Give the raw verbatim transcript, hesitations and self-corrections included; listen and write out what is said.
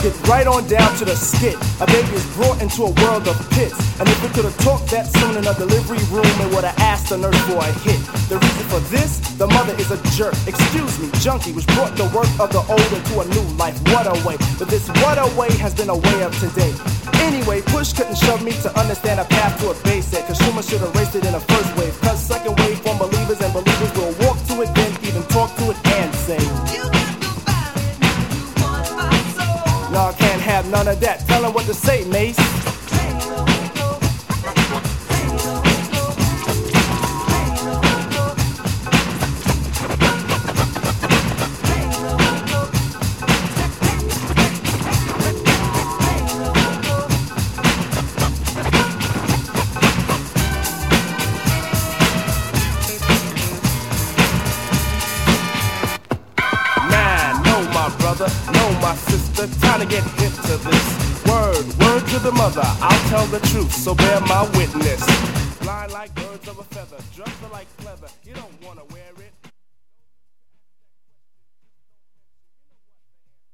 get right on down to the skit. A baby is brought into a world of pits, and if we could have talked that soon in a delivery room, it would have asked the nurse for a hit. The reason for this, the mother is a jerk. Excuse me, junkie, which brought the work of the old into a new life. What a way, but this what a way has been a way of today. Anyway, push couldn't shove me to understand a path to a basic. Consumer should have raced it in the first wave. Cause second wave from believers and believers will walk to it, then even talk to it and say, you got nobody, you want my soul. No, I can't have none of that. Tell 'em what to say, Mace. Know my sister, time to get hip to this. Word, word to the mother, I'll tell the truth, so bear my witness. Fly like birds of a feather, drugs are like leather, you don't wanna wear it.